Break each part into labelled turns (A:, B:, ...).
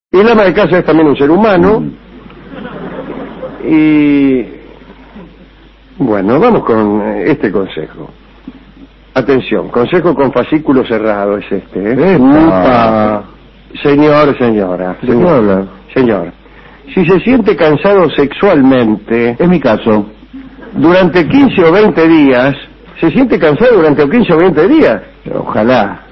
A: Y el ama de casa es también un ser humano. Y bueno, vamos con este consejo. Atención, consejo con fascículo cerrado es este, ¿eh? Señor, señora. Señor, si se siente cansado sexualmente,
B: Es mi caso.
A: durante 15 o 20 días, ¿se siente cansado durante 15 o 20 días?
B: Ojalá.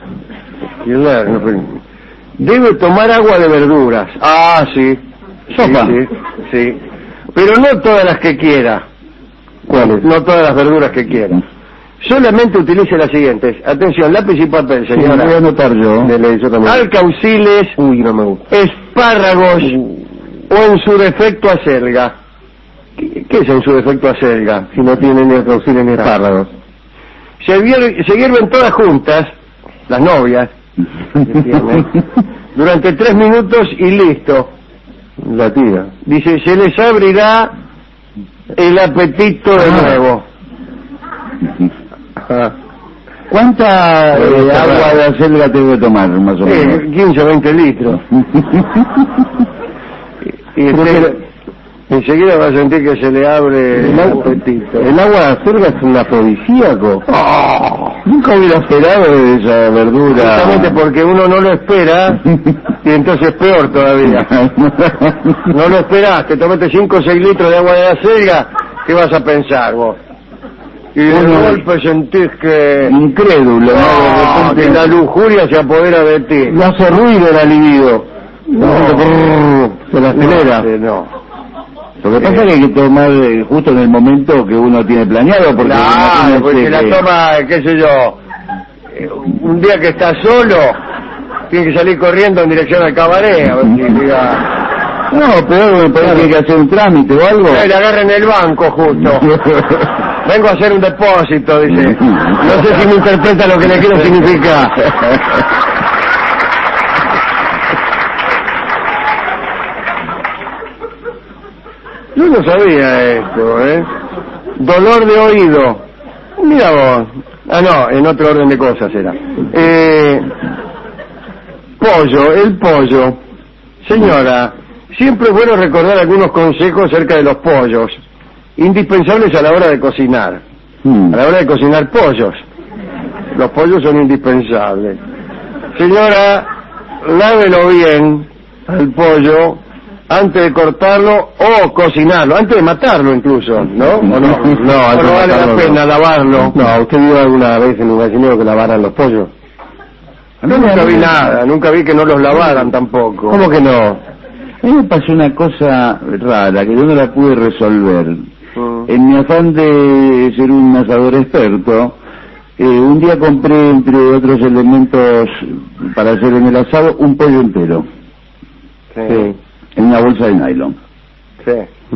A: Debe tomar agua de verduras. Ah, sí.
B: Sopa.
A: Sí. Pero no todas las que quiera.
B: ¿Cuáles?
A: No todas las verduras que quiera. Solamente utilice las siguientes. Atención, lápiz y papel,
B: Sí,
A: señora.
B: voy a anotar yo.
A: Yo también. Alcauciles,
B: Uy, no me gusta.
A: espárragos o en su defecto acelga. ¿Qué es en su defecto acelga? Si no tiene ni alcauciles ni espárragos. Se hierven todas juntas, las novias, durante 3 minutos y listo.
B: La tira.
A: Dice, se les abrirá el apetito de nuevo.
B: ¿Cuánta agua de acelga tengo que tomar, más o menos?
A: 15 o 20 litros. y enseguida va a sentir que se le abre el apetito.
B: El agua de acelga es un afrodisíaco. Nunca hubiera esperado de esa verdura.
A: Justamente porque uno no lo espera, y entonces peor todavía. No lo esperaste, tomaste 5 o 6 litros de agua de acelga, ¿qué vas a pensar vos? Y de golpe sentís que...
B: Incrédulo, ¿no?
A: Que la lujuria se apodera de ti.
B: No hace ruido la libido. Se la acelera.
A: No.
B: Lo que pasa es que hay que tomar justo en el momento que uno tiene planeado, porque...
A: Claro, porque si la toma, qué sé yo, un día que está solo, tiene que salir corriendo en dirección al cabaret, a ver si diga...
B: No, pero tiene que hacer un trámite o algo.
A: Le agarran el banco justo. Vengo a hacer un depósito, dice. No sé si me interpreta lo que le quiero significar. Yo no sabía esto, ¿eh? Dolor de oído. Mira vos. Ah, no, en otro orden de cosas era. Pollo, el pollo. Señora, siempre es bueno recordar algunos consejos acerca de los pollos, indispensables a la hora de cocinar. A la hora de cocinar pollos. Los pollos son indispensables. Señora, lávelo bien al pollo antes de cortarlo o cocinarlo, antes de matarlo incluso, ¿no? ¿O no? No vale la pena lavarlo.
B: No, ¿usted vio alguna vez en un gallinero que lavaran los pollos?
A: Yo nunca vi nada, nunca vi que no los lavaran tampoco.
B: ¿Cómo que no? A mí me pasó una cosa rara que yo no la pude resolver. En mi afán de ser un asador experto, un día compré, entre otros elementos para hacer en el asado, un pollo entero.
A: Sí.
B: En una bolsa de nylon.
A: Sí.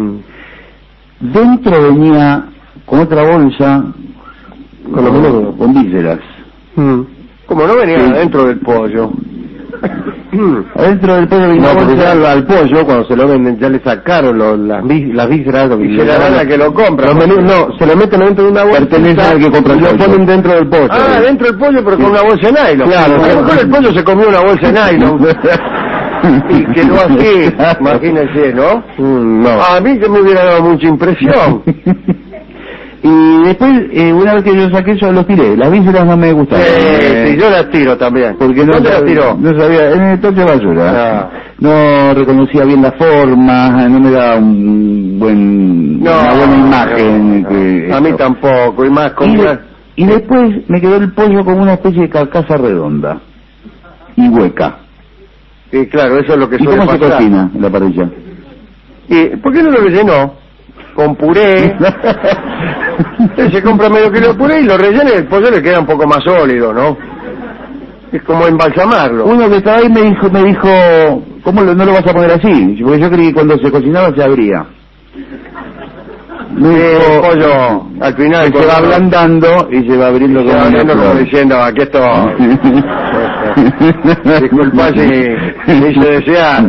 B: Dentro venía con otra bolsa, con vísceras.
A: Como no venía adentro del pollo.
B: Adentro del pollo venía
A: al pollo, cuando se lo venden, ya le sacaron las vísceras. Y se la dan a que lo compra. Se lo meten dentro de una bolsa.
B: Pertenece al que compra el pollo.
A: Y lo ponen dentro del pollo. Ah, dentro del pollo, pero con una bolsa de nylon. Claro. A lo mejor el pollo se comió una bolsa de nylon. Y quedó así, imagínense, ¿no? No. A mí que me hubiera dado mucha impresión.
B: Y después, una vez que yo saqué eso, los tiré. Las vísceras no me gustaron.
A: Sí, yo las tiro también.
B: Porque no,
A: ¿dónde las tiró?
B: No sabía, en el tacho de basura. No reconocía bien la forma, no me daba una buena imagen.
A: A mí tampoco, y más
B: y después me quedó el pollo como una especie de carcasa redonda y hueca.
A: Y claro, eso es lo que suele pasar.
B: ¿Y cómo se cocina en la parrilla?
A: ¿Y por qué no lo rellenó? Con puré. Se compra medio kilo de puré y lo rellena y el pollo le queda un poco más sólido, ¿no? Es como embalsamarlo.
B: Uno que estaba ahí me dijo, ¿cómo no lo vas a poner así? Porque yo creí que cuando se cocinaba se abría.
A: El pollo al final
B: se va ablandando y se va abriendo
A: como diciendo, aquí estoy. Disculpa si me hice desear.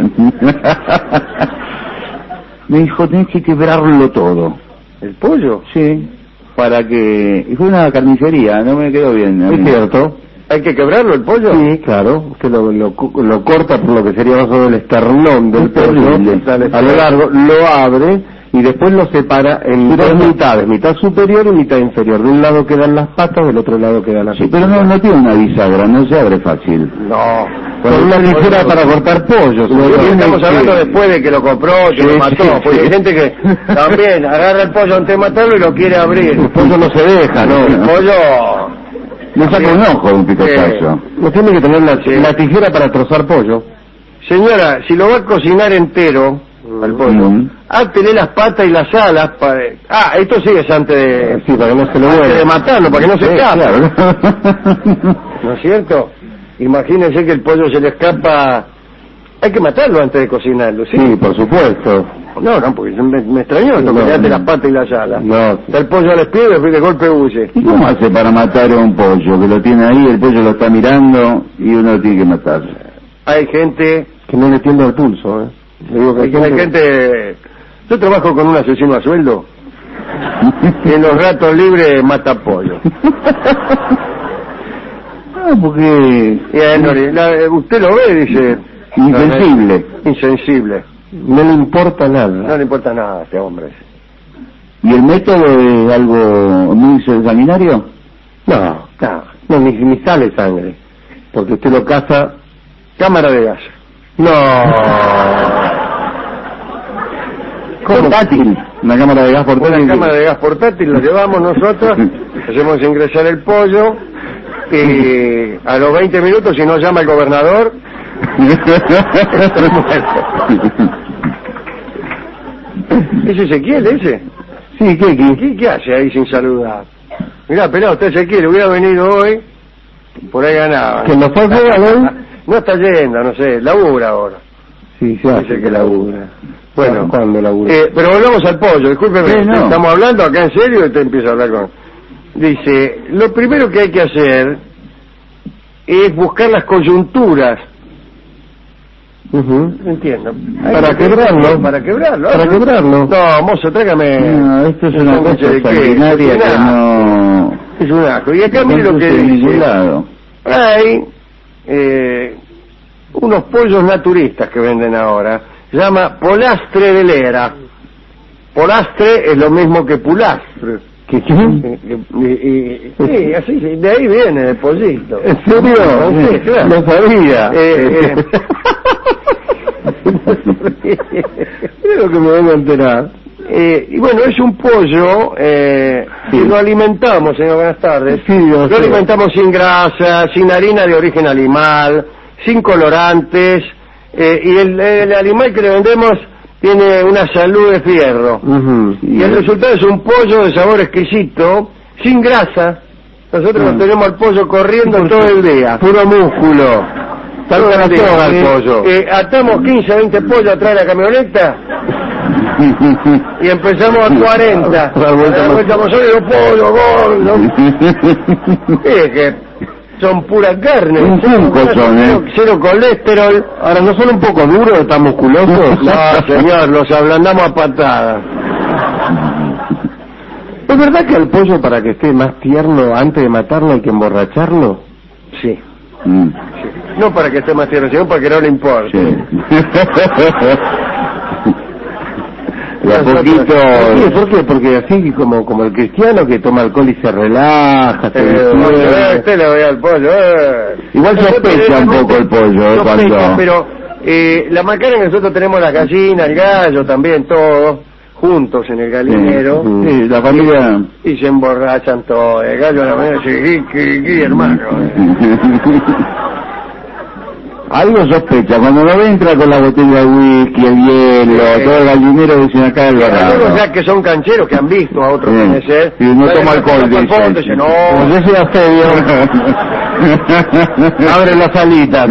B: Me dijo, tenés que quebrarlo todo.
A: ¿El pollo?
B: Sí, para que... Y fue una carnicería, no me quedó bien.
A: Es cierto. ¿Hay que quebrarlo el pollo?
C: Sí, claro, que lo corta por lo que sería más o menos el esternón del pollo, a lo largo, lo abre y después lo separa en dos mitades, mitad superior y mitad inferior. De un lado quedan las patas, del otro lado quedan las
B: pero no tiene una bisagra, no se abre fácil.
A: No,
C: con una ligera para cortar pollo.
A: Estamos hablando después de que lo compró, que lo mató, porque hay gente que también agarra el pollo antes de matarlo y lo quiere abrir.
C: El pollo no se deja, ¿no?
A: El pollo...
B: No saca un ojo de un picotazo.
C: No tiene que tener la tijera para trozar pollo.
A: Señora, si lo va a cocinar entero, al pollo, átele las patas y las alas para... esto sí es antes de...
C: Sí, para que no se lo
A: antes de matarlo, para que no se escape.
C: Claro.
A: ¿No es cierto? Imagínense que el pollo se le escapa... Hay que matarlo antes de cocinarlo, ¿sí?
C: Sí, por supuesto.
A: No, porque me extrañó esto, que le ate las patas y las alas.
C: No.
A: Está el pollo al espíritu y después de golpe huye.
B: ¿Y cómo hace para matar a un pollo? Que lo tiene ahí, el pollo lo está mirando y uno lo tiene que matar.
A: Hay gente...
C: que no le tiende el pulso, ¿eh? Le digo que
A: hay gente... Yo trabajo con un asesino a sueldo que en los ratos libres mata pollo.
B: No, porque...
A: usted lo ve, dice...
B: Insensible.
A: Insensible.
C: No le importa nada.
A: No le importa nada a este hombre.
B: ¿Y el método es algo muy sanguinario?
C: No, ni sale sangre. Porque usted lo caza...
A: Cámara de gas.
C: No.
B: Portátil. Una cámara de gas portátil.
A: Una cámara de gas portátil, lo llevamos nosotros, hacemos ingresar el pollo y a los 20 minutos, si no llama el gobernador, estoy muerto. ¿Es Ezequiel ese?
C: Sí,
A: ¿Qué hace ahí sin saludar? Mirá, pelado, usted Ezequiel, hubiera venido hoy, por ahí ganaba.
C: ¿Que no fue hoy?
A: No está yendo, no sé, labura ahora.
C: Sí, se hace que labura.
A: Bueno,
C: ¿cuándo labura?
A: Pero volvamos al pollo, discúlpeme,
B: no.
A: Estamos hablando acá en serio y usted empieza a hablar con... Dice, lo primero que hay que hacer es buscar las coyunturas. Entiendo.
C: Para quebrarlo.
A: Para quebrarlo.
C: Para quebrarlo.
A: No, mozo, tráigame...
B: No, esto es una cosa sanguinaria que no...
A: Es un asco. Y acá mire lo que dice. Hay unos pollos naturistas que venden ahora. Se llama polastre de lera. Polastre es lo mismo que pulastre.
C: ¿Qué?
A: Sí, así, de ahí viene el pollito.
C: ¿En serio?
A: Sí, claro.
C: No sabía.
A: Es lo que me vengo a enterar. Y bueno, es un pollo que lo alimentamos, señor, buenas tardes.
C: Sí,
A: lo alimentamos sin grasa, sin harina de origen animal, sin colorantes, y el animal que le vendemos tiene una salud de fierro. Y el resultado es un pollo de sabor exquisito, sin grasa. Nosotros tenemos al pollo corriendo todo el día.
C: Puro músculo.
A: Todo el día.
C: El pollo.
A: Atamos 15 a 20 pollos atrás de la camioneta y empezamos a 40. Estamos solo pollo, gordo. Es que son pura carne. Cero colesterol.
C: Ahora, ¿no son un poco duros, están musculosos?
A: No, señor, los ablandamos a patadas.
C: ¿Es verdad que al pollo, para que esté más tierno, antes de matarlo hay que emborracharlo?
A: Sí. No para que esté más tierno, sino para que no le importe.
B: Sí. Y a poquito...
C: ¿Por qué? Porque así como el cristiano que toma alcohol y se relaja,
A: usted le ve al pollo.
B: Igual sospecha un poco el pollo cuando...
A: Pero la macana que nosotros tenemos, la gallina, el gallo también, todos juntos en el gallinero.
B: Sí, la familia...
A: Y se emborrachan todos. El gallo a la mañana dice, hermano.
B: Algo sospecha, cuando no entra con la botella de whisky, el hielo, todo el gallinero dice acá el
A: algunos ya que son cancheros, que han visto a otros penecer.
B: Y no toma alcohol,
A: dice, no.
C: Yo soy asedio. Abre las alitas.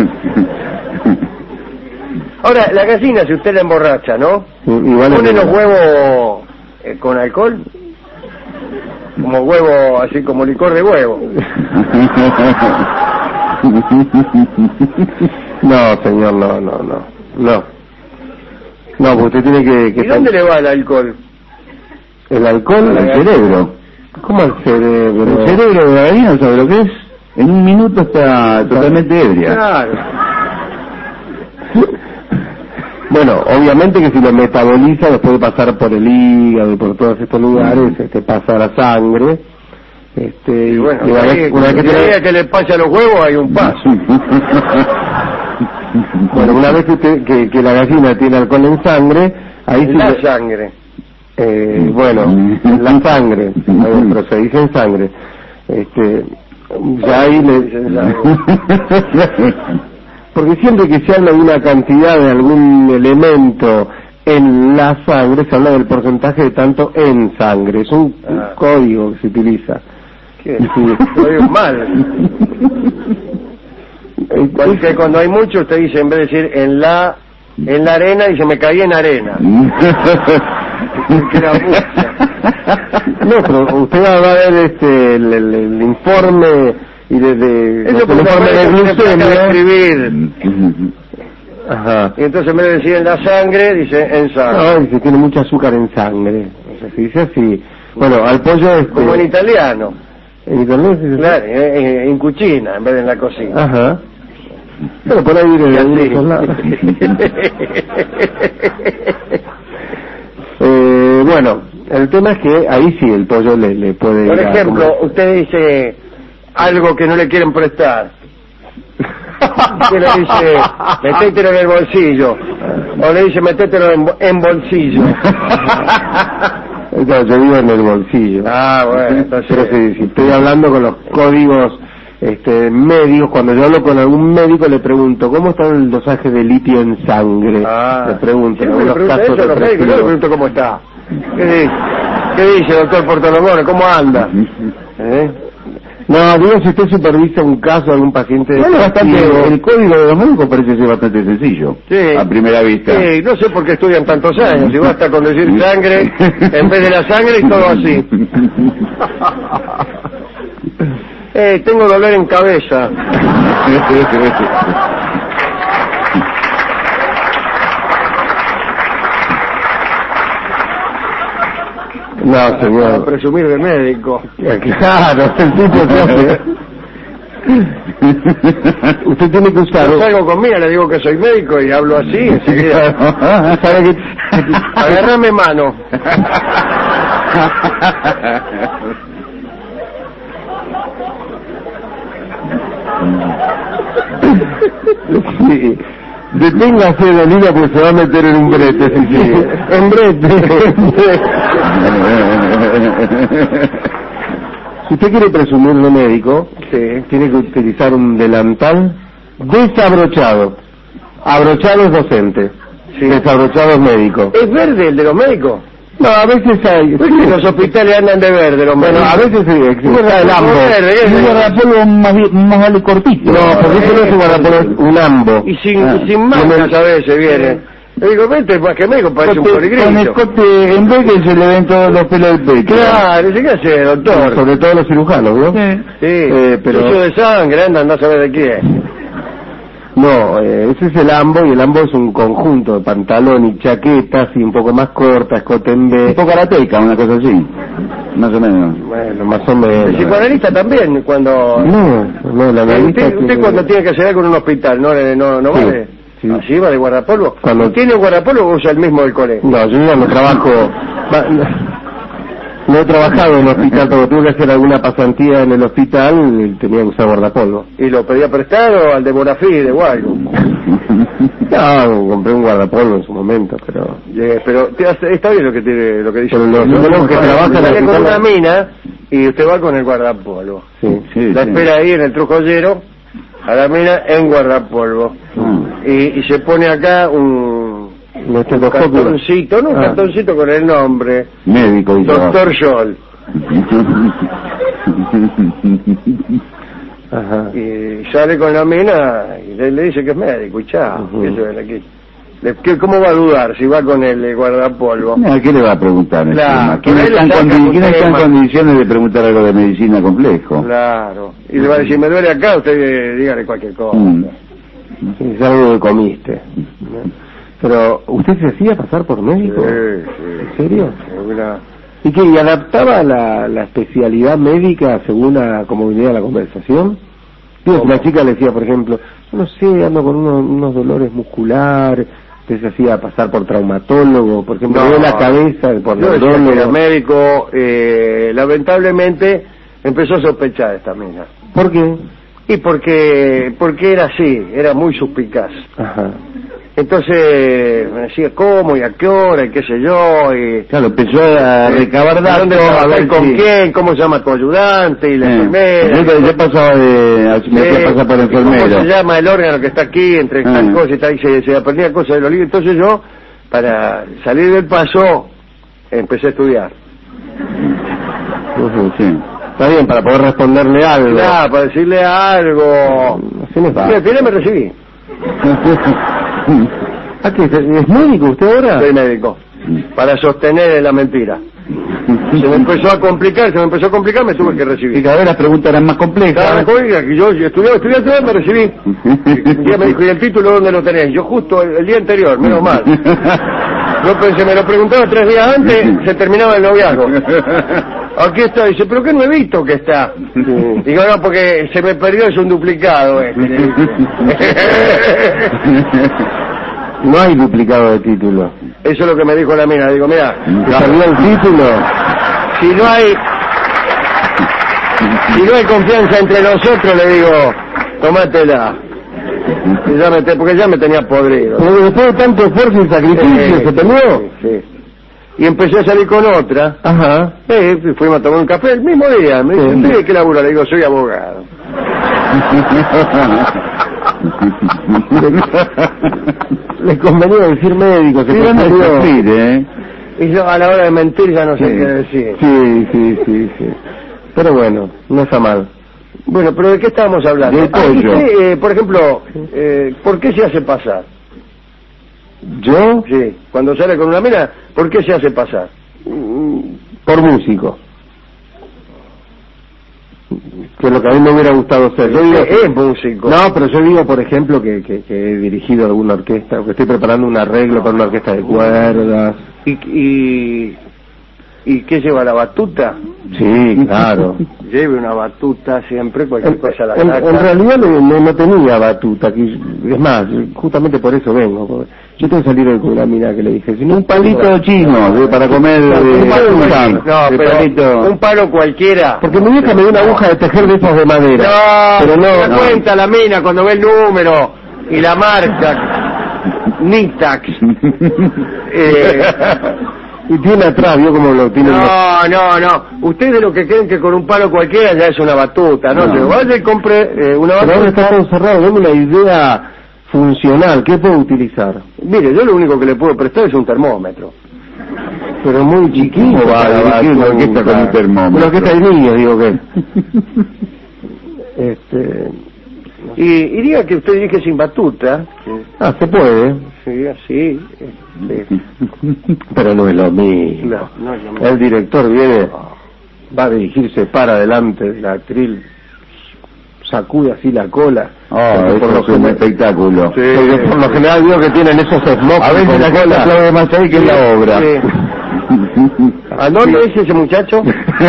A: Ahora, la gallina, si usted la emborracha, ¿no?
C: Igual
A: ¿Pone los huevos con alcohol? Como huevo, así como licor de huevo.
C: No, señor, no. No, porque usted tiene que...
A: ¿Y dónde le va el alcohol?
C: ¿El alcohol?
B: Al cerebro.
C: ¿Cómo al cerebro?
B: ¿El cerebro de la gallina sabe lo que es? En un minuto está totalmente ebria.
A: Claro.
C: Bueno, obviamente que si lo metaboliza después de pasar por el hígado y por todos estos lugares, pasa a la sangre.
A: Y bueno,
C: una vez
A: que le pase a los huevos hay un paso.
C: Bueno, una vez que la gallina tiene alcohol en sangre, ahí sí...
A: La sangre.
C: Bueno, la sangre, pero se dice en sangre. Ya ahí le dicen sangre. Porque siempre que se habla de una cantidad de algún elemento en la sangre, se habla del porcentaje de tanto en sangre. Es un código que se utiliza.
A: ¿Qué? Código mal. Porque cuando hay mucho, usted dice, en vez de decir en la arena, dice me caí en arena.
C: No, pero usted va a ver el informe y desde
A: eso
C: el informe de glucemia
A: escribir.
C: Ajá.
A: Y entonces en vez de decir en la sangre, dice en sangre.
C: No, dice tiene mucho azúcar en sangre. O sea, se dice así. Bueno, al pollo
A: como en italiano.
C: En italiano se dice
A: claro, en cucina en vez de en la cocina.
C: Ajá. Pero por ahí viene algunos lados. Bueno, el tema es que ahí sí el pollo le puede...
A: Por ejemplo, usted dice algo que no le quieren prestar. Usted le dice, metételo en el bolsillo. O le dice, metételo en bolsillo.
C: No, yo digo en el bolsillo.
A: Ah, bueno, entonces...
C: Pero si estoy hablando con los códigos médicos, cuando yo hablo con algún médico le pregunto, ¿cómo está el dosaje de litio en sangre? Le pregunto,
A: en algunos casos
C: eso,
A: los médicos, yo le pregunto cómo está. ¿Qué dice, doctor Portolomone? ¿Cómo anda?
C: No, digo, si usted supervisa un caso de algún paciente...
B: Bueno, el código de los médicos parece ser bastante sencillo, a primera vista.
A: Sí, no sé por qué estudian tantos años, si basta con decir sangre, en vez de la sangre y todo así. Tengo dolor en cabeza.
C: No, señor.
A: Para presumir de médico.
C: Claro, el tipo se hace. Usted tiene que usar...
A: Yo salgo conmigo, le digo que soy médico y hablo así, enseguida.
C: ¿Sabe qué?
A: Agárrame mano.
C: Sí. Deténgase, Dalila, porque se va a meter en un brete. Sí. En brete. Si usted quiere presumir de médico, tiene que utilizar un delantal desabrochado. Abrochado es docente, desabrochado es médico.
A: ¿Es verde el de los médicos?
C: No, a veces hay...
A: Los hospitales andan de verde, los médicos.
C: Bueno, a veces sí, existe el ambo.
B: Un guardapolvo más vale cortito.
C: No, porque eso no es un guardapolvo, es un ambo.
A: Y sin mangas a veces viene. Le digo, vente, más que médico, parece un poligrillo.
B: Con escote, en vez que se le ven todos los pelos del pecho.
A: Claro, ¿qué hace, doctor?
C: Sobre todo los cirujanos, ¿no?
A: Sí, pero... Eso de sangre, anda a saber de quién.
C: No, ese es el ambo, y el ambo es un conjunto de pantalón y chaqueta, así un poco más corta, escote en B.
B: Tipo karateca, una cosa así, más o menos.
C: Bueno, más o menos.
A: El psicoanalista también, cuando...
C: No, la analista...
A: Usted cuando tiene que hacer algo en un hospital, ¿no vale? Sí. ¿Así va de guardapolvo? Cuando tiene guardapolvo usa el mismo del colegio.
C: No, yo ya no trabajo... No he trabajado en el hospital, pero tuve que hacer alguna pasantía en el hospital y tenía que usar guardapolvo.
A: ¿Y lo pedía prestado al de Bonafide o algo?
C: No, compré un guardapolvo en su momento, pero...
A: pero está bien lo que dice.
C: Pero los psicólogos que trabajan en el
A: hospital... con una
C: hospital...
A: mina y usted va con el guardapolvo.
C: Sí,
A: la espera ahí en el trujollero, a la mina en guardapolvo. Y se pone acá un cartoncito, un cartoncito con el nombre
B: médico y
A: Doctor Scholl.
C: Ajá.
A: Y sale con la mina y le dice que es médico y chao. Eso es aquí. ¿Cómo va a dudar si va con el guardapolvo?
B: ¿Qué le va a preguntar?
A: Claro,
B: ¿Quién está en condiciones de preguntar algo de medicina complejo?
A: Claro. Y le va a decir, me duele acá, usted dígale cualquier cosa.
C: Es algo que comiste. Pero, ¿usted se hacía pasar por médico?
A: Sí.
C: ¿En serio? ¿Y qué? ¿Y adaptaba la especialidad médica según como venía la conversación? La chica le decía, por ejemplo, no sé, ando con unos dolores musculares, entonces hacía pasar por traumatólogo, por ejemplo, de la cabeza, por neurólogo.
A: El médico, lamentablemente, empezó a sospechar esta mina.
C: ¿Por qué?
A: Y porque era así, era muy suspicaz.
C: Ajá.
A: Entonces me decía cómo y a qué hora y qué sé yo, y
B: claro, empezó a recabar datos,
A: ¿dónde
B: a ver
A: con
B: si...
A: quién, cómo se llama tu ayudante y la enfermera.
B: Yo pasaba me pasaba por enfermera.
A: ¿Cómo se llama el órgano que está aquí entre tal cosa y tal? Y se aprendía cosas de los libros. Entonces yo, para salir del paso, empecé a estudiar.
C: Sí. Está bien, para poder responderle algo.
A: Claro, para decirle algo. Al final me recibí.
C: ¿Qué? ¿Es médico usted ahora?
A: Soy médico. Para sostener la mentira. Se me empezó a complicar, me tuve que recibir.
B: Y cada vez las preguntas eran más complejas.
A: Cada vez que yo estudiaba, me recibí. Un día me dijo, ¿y el título dónde lo tenés? Yo justo el día anterior, menos mal. Yo pensé, me lo preguntaba 3 días antes, se terminaba el noviazgo. Aquí está, dice, ¿pero qué nuevito que está? Digo, no, porque se me perdió, es un duplicado.
C: No hay duplicado de título.
A: Eso es lo que me dijo la mina. Digo, mira,
C: ¿salió el título?
A: Si no hay confianza entre nosotros, le digo, tómatela. Porque ya me tenía podrido.
C: Pero después de tanto esfuerzo y sacrificio, ¿se terminó?
A: Sí. Y empecé a salir con otra.
C: Ajá.
A: Fuimos a tomar un café el mismo día. Me dice, ¿usted qué labura? Le digo, soy abogado.
C: Le convenía decir médico, se confundió.
A: Y yo a la hora de mentir ya no sé qué decir.
C: Sí. Pero bueno, no está mal.
A: Bueno, pero ¿de qué estábamos hablando?
C: De pollo.
A: Por ejemplo, ¿por qué se hace pasar?
C: ¿Yo?
A: Sí, cuando sale con una mina, ¿por qué se hace pasar?
C: Por músico. Que es lo que a mí me hubiera gustado ser. Yo digo,
A: es músico.
C: No, pero yo digo, por ejemplo, que he dirigido alguna orquesta, o que estoy preparando un arreglo para una orquesta de cuerdas.
A: ¿Y qué lleva, la batuta?
C: Sí, claro.
A: Lleve una batuta siempre, cualquier cosa la
C: saca. En realidad no tenía batuta, es más, justamente por eso vengo. Yo tengo que salir con una mina que le dije, sino un palito chino para comer
A: un palo cualquiera.
C: Porque mi hija me dio una aguja de tejer de esas de madera.
A: Pero no cuenta la mina cuando ve el número y la marca. Nitax.
C: Y tiene atrás, ¿vio cómo lo tiene?
A: No. Ustedes lo que creen que con un palo cualquiera ya es una batuta, ¿no? Yo vaya y compre una batuta.
C: Pero ahora está todo cerrado, denme una idea funcional, ¿qué puedo utilizar?
A: Mire, yo lo único que le puedo prestar es un termómetro.
C: Pero muy chiquito para una orquesta con un termómetro. Una orquesta de niños, digo que.
A: Y diga que usted dirige sin batuta.
C: Se puede.
A: Sí, así.
C: Pero no es lo mismo.
A: No es lo mismo.
C: El director viene, va a dirigirse para adelante de la atril, sacude así la cola.
B: Por lo que es un espectáculo.
C: Sí. Porque por lo general digo que tienen esos smokes.
B: A veces la cola aplaude más ahí que en la obra.
A: Sí. ¿A dónde es ese muchacho?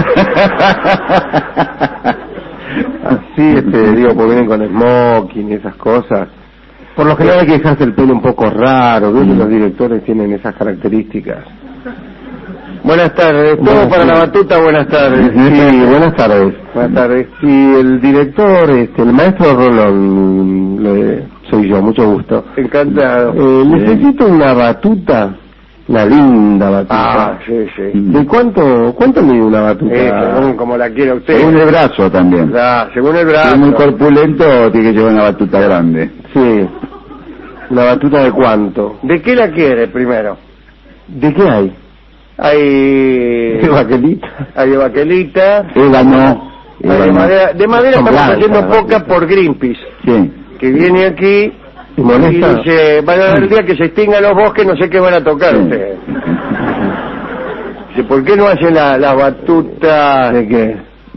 C: Así, digo, porque vienen con smoking y esas cosas. Por lo general hay que dejarse el pelo un poco raro, ¿ves? Los directores tienen esas características.
A: Buenas tardes, todo para la batuta, buenas tardes.
C: Sí, buenas tardes.
A: Buenas tardes.
C: Sí, el director, el maestro Rolón, soy yo, mucho gusto.
A: Encantado.
C: Necesito una batuta, una linda batuta.
A: Sí.
C: ¿De cuánto mide una batuta?
A: Según como la quiera usted.
B: Según el brazo también.
A: Según el brazo.
B: Si es muy corpulento, tiene que llevar una batuta grande.
C: Sí. ¿Una batuta de cuánto?
A: ¿De qué la quiere primero?
C: ¿De qué hay?
A: Hay
C: de baquelita.
A: Hay de baquelita.
C: De
A: madera. De madera estamos haciendo poca por Greenpeace.
C: Sí.
A: Que viene aquí y dice, van a ver el día que se extingan los bosques, no sé qué van a tocar ustedes. Dice, ¿por qué no hacen la batuta
C: de qué?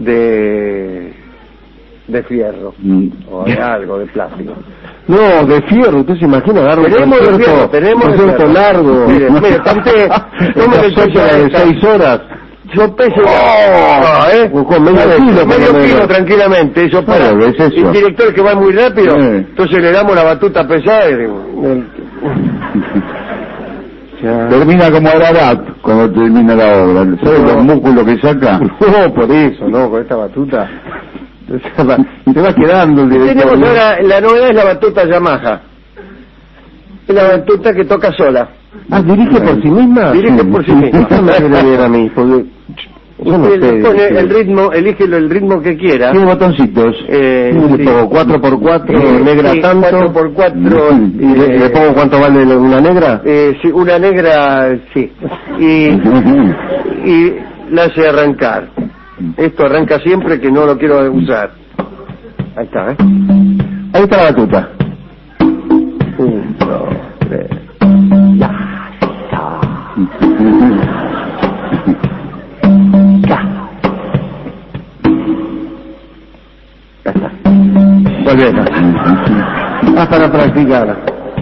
A: De fierro o de algo, de plástico?
C: No, de fierro, usted se imagina agarrar
A: tenemos de fierro,
C: largo.
A: Mire, tome el
C: de 6 horas.
A: Sopese
C: con medio
A: kilo tranquilamente, eso para
C: el
A: director que va muy rápido, entonces le damos la batuta pesada y
B: termina como Ararat cuando termina la obra. ¿Sabes los músculos que saca?
C: No, por eso, no, con esta batuta se va quedando el director.
A: Tenemos ahora, la novedad es la batuta Yamaha. Es la batuta que toca sola.
C: ¿Dirige por sí misma?
A: Dirige por sí misma.
C: No me quiere ver a mí, porque yo no sé.
A: Pone el ritmo, elígelo el ritmo que quiera.
B: Tiene botoncitos.
A: Sí.
C: 4x4, negra
A: sí,
C: tanto.
A: 4x4.
C: ¿Y le pongo cuánto vale una negra?
A: Sí, una negra, sí. Y la hace arrancar. Esto arranca siempre que no lo quiero usar. Ahí está,
C: Ahí está la batuta.
A: 1, 2, 3. Ya está. Ya está. Volvemos.
C: Para practicar.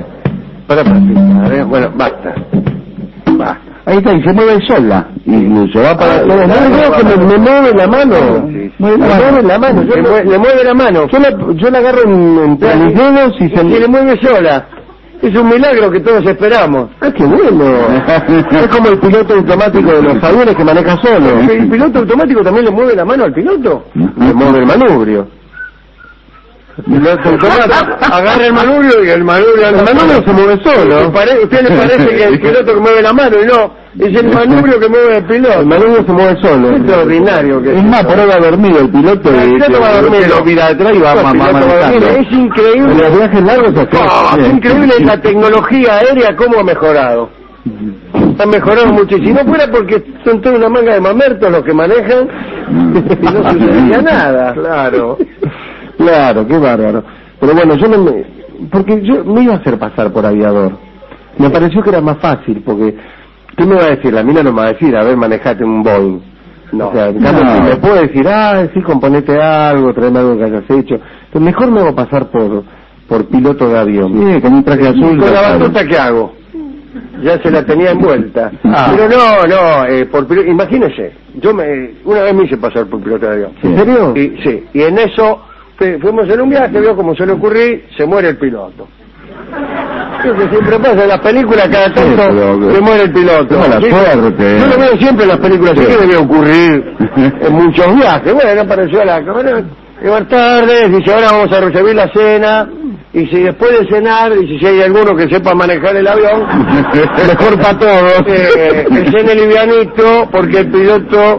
A: Bueno, basta.
B: Ahí está, y se mueve sola. Incluso va para todos lados.
C: Me mueve la mano.
A: Me mueve la mano. Le mueve la mano.
C: Yo la agarro entre mis dedos y se
A: le mueve sola. Es un milagro que todos esperamos.
C: ¡Ah, qué bueno! Es como el piloto automático de los aviones que maneja solo.
A: ¿El piloto automático también le mueve la mano al piloto?
C: Le mueve el manubrio.
A: Piloto automático agarra el manubrio y el manubrio
C: se mueve solo.
A: ¿A usted le parece que el piloto que mueve la mano y no? Es el manubrio que mueve el piloto.
C: El manubrio se mueve solo.
A: Es extraordinario. Que
B: es más, por ahí va dormido el piloto.
A: El piloto va dormido.
B: Lo mira detrás y va manejando.
A: Es increíble.
C: En los viajes largos
A: es increíble la tecnología aérea cómo ha mejorado. Ha mejorado muchísimo. Si no fuera porque son toda una manga de mamertos los que manejan, y no sucedería nada.
C: Claro, qué bárbaro. Pero bueno, porque yo me iba a hacer pasar por aviador. Me pareció que era más fácil, porque ¿qué me va a decir? La mina no me va a decir, a ver, manejate un Boeing. No. O sea, en cambio, si me puede decir, sí, componete algo, tráeme algo que hayas hecho. Pero mejor me hago pasar por piloto de avión.
B: Sí, con un traje azul.
A: ¿Con la batuta qué hago? Ya se la tenía envuelta. Pero no, imagínese, una vez me hice pasar por piloto de avión.
C: ¿En serio?
A: Sí, y en eso fuimos en un viaje, veo como suele ocurrir, se muere el piloto. Lo que siempre pasa en las películas, cada tanto se muere el piloto.
B: Mala suerte.
A: Yo lo veo siempre en las películas, así que debe ocurrir en muchos viajes. Bueno, apareció la cámara, buenas tardes, dice, ahora vamos a recibir la cena, y si después de cenar, dice, si hay alguno que sepa manejar el avión, mejor para todos, que cene livianito, porque el piloto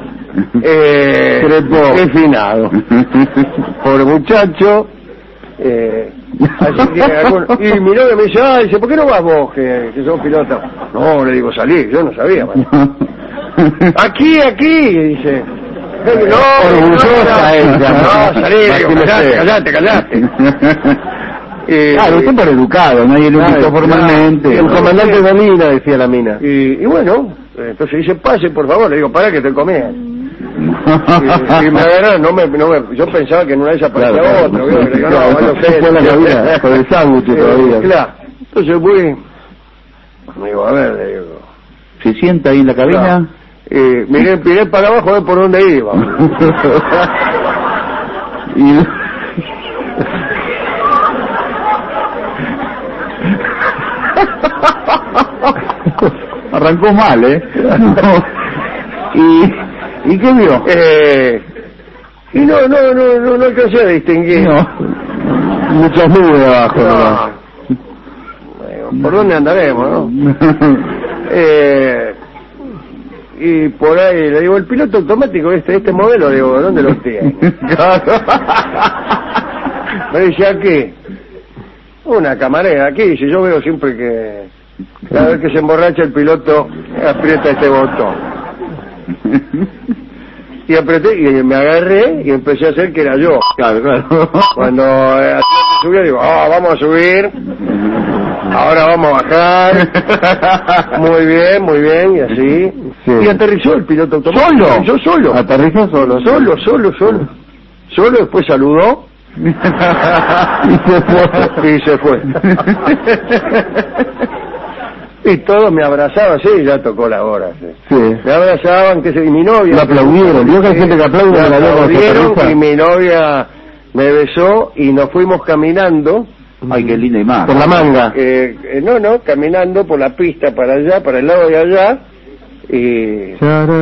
A: es finado. Pobre muchacho. Así que y miró y me dice, dice, ¿por qué no vas vos que sos piloto? No, le digo, salí, yo no sabía. Aquí, dice. No,
C: orgullosa ella.
A: No, salí, callate.
B: Claro, usted por educado, nadie lo invitó formalmente.
C: El comandante domina, decía la mina.
A: Y bueno, entonces dice, pase por favor, le digo, para que te comías. Y me agarraron, yo pensaba que en una de esas aparecía otro, le digo,
C: no, con el sándwich todavía.
A: Claro, entonces me digo, a ver, le digo.
B: ¿Se sienta ahí en la cabina?
A: Miré para abajo a ver por dónde iba.
B: Arrancó mal, ¿Y qué vio?
A: Y no alcancé a distinguir.
C: Muchas nubes abajo.
A: ¿Por dónde andaremos, no? Y por ahí le digo, el piloto automático este modelo, le digo, ¿dónde lo tiene? Me dice, aquí. Una camarera aquí, dice, yo veo siempre que cada vez que se emborracha el piloto aprieta este botón. Y apreté y me agarré y empecé a hacer que era yo. Claro. Cuando subía digo, vamos a subir, ahora vamos a bajar, muy bien, y así. Sí. Y aterrizó el piloto automático.
C: ¿Solo?
A: Yo solo.
C: Aterrizó solo.
A: Solo, después saludó. Y se fue. Y todos me abrazaban, sí, ya tocó la hora. Sí.
C: Sí.
A: Me abrazaban, que y mi novia...
C: Me aplaudieron, vio que hay gente que aplaude
A: me
C: en la
A: aplaudieron y mi novia me besó y nos fuimos caminando.
B: Ay, qué linda imagen.
C: Por la manga.
A: No, caminando por la pista para allá, para el lado de allá. Y...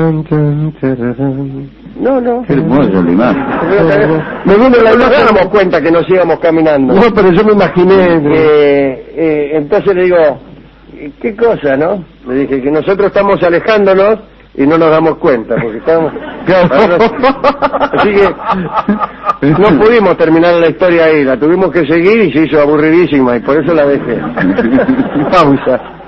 A: No.
B: Qué hermosa la imagen.
A: No nos damos cuenta que nos íbamos caminando.
C: No, pero yo me imaginé.
A: Entonces le digo, ¿qué cosa, no? Le dije que nosotros estamos alejándonos y no nos damos cuenta, porque estamos... Así que no pudimos terminar la historia ahí, la tuvimos que seguir y se hizo aburridísima y por eso la dejé. Pausa.